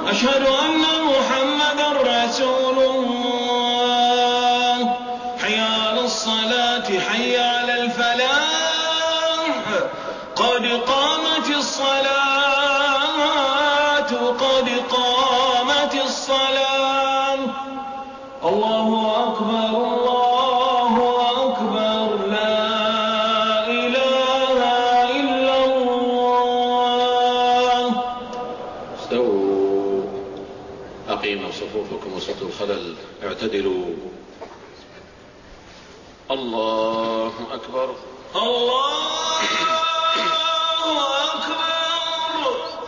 أشهد أن محمدًا رسول الله. حي على الصلاة حي على الفلاح قد قامت الصلاة قد قامت الصلاة. الله أكبر الله أكبر لا إله إلا الله. استووا أقيموا صفوفكم وسط الخلل اعتدلوا. الله أكبر الله أكبر.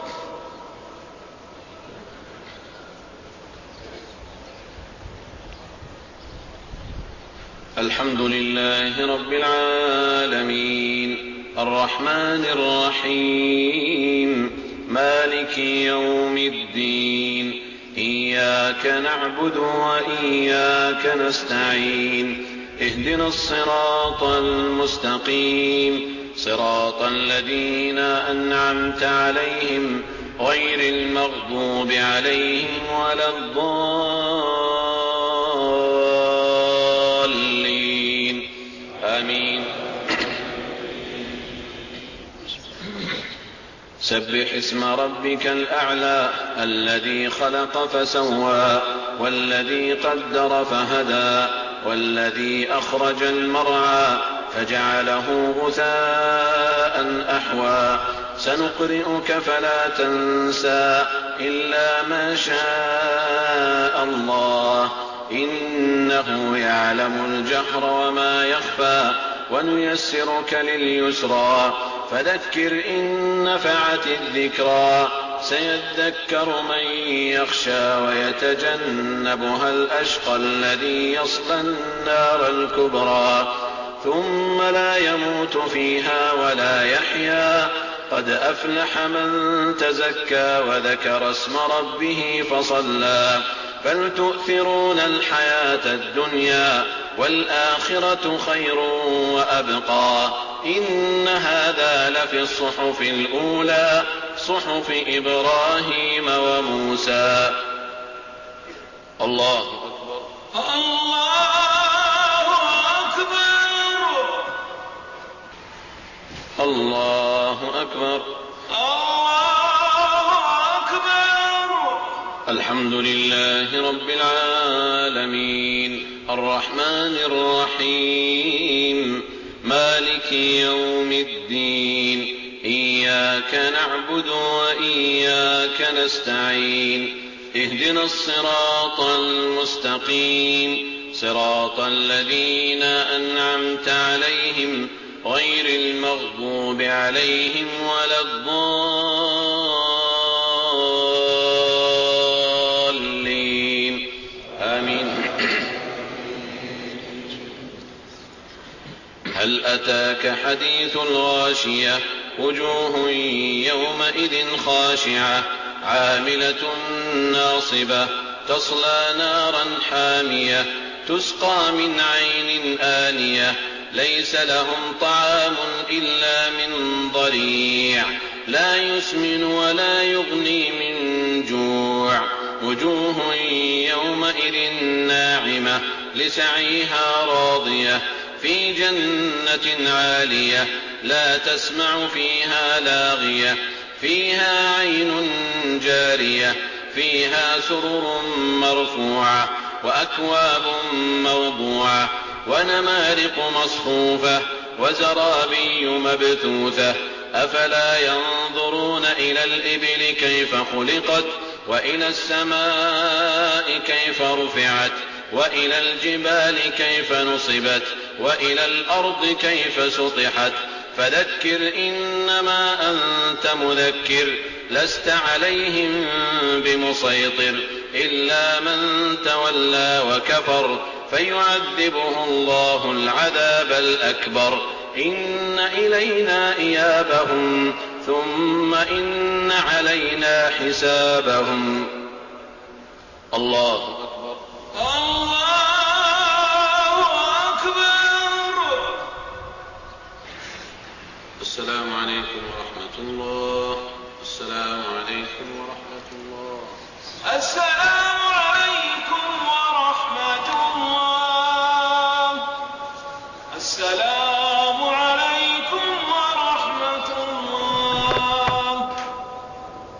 الحمد لله رب العالمين الرحمن الرحيم مالك يوم الدين إياك نعبد وإياك نستعين اهدنا الصراط المستقيم صراط الذين أنعمت عليهم غير المغضوب عليهم ولا الضالين آمين. سبح اسم ربك الأعلى الذي خلق فسوى والذي قدر فهدى والذي أخرج المرعى فجعله غثاء أحوى سنقرئك فلا تنسى إلا ما شاء الله إنه يعلم الجهر وما يخفى ونيسرك لليسرى فذكر إن نفعت الذكرى سيذكر من يخشى ويتجنبها الأشقى الذي يصلى النار الكبرى ثم لا يموت فيها ولا يحيا قد أفلح من تزكى وذكر اسم ربه فصلى بل تؤثرون الحياة الدنيا والآخرة خير وأبقى إن هذا لفي الصحف الأولى صحف إبراهيم وموسى. الله أكبر الله أكبر الله أكبر الله أكبر. الحمد لله رب العالمين الرحمن الرحيم مالك يوم الدين إياك نعبد وإياك نستعين اهدنا الصراط المستقيم صراط الذين أنعمت عليهم غير المغضوب عليهم ولا الضالين آمين. هل أتاك حديث الغاشية وجوه يومئذ خاشعة عاملة ناصبة تصلى نارا حامية تسقى من عين آنية ليس لهم طعام إلا من ضريع لا يسمن ولا يغني من جوع وجوه يومئذ ناعمة لسعيها راضية في جنة عالية لا تسمع فيها لاغية فيها عين جارية فيها سرر مرفوعة وأكواب موضوعة ونمارق مصفوفة وزرابي مبثوثة أفلا ينظرون إلى الإبل كيف خلقت وإلى السماء كيف رفعت وإلى الجبال كيف نصبت وإلى الأرض كيف سطحت فذكر إنما أنت مذكر لست عليهم بمسيطر إلا من تولى وكفر فيعذبه الله العذاب الأكبر إن إلينا إيابهم ثم إن علينا حسابهم. الله أكبر الله أكبر. السلام عليكم ورحمة الله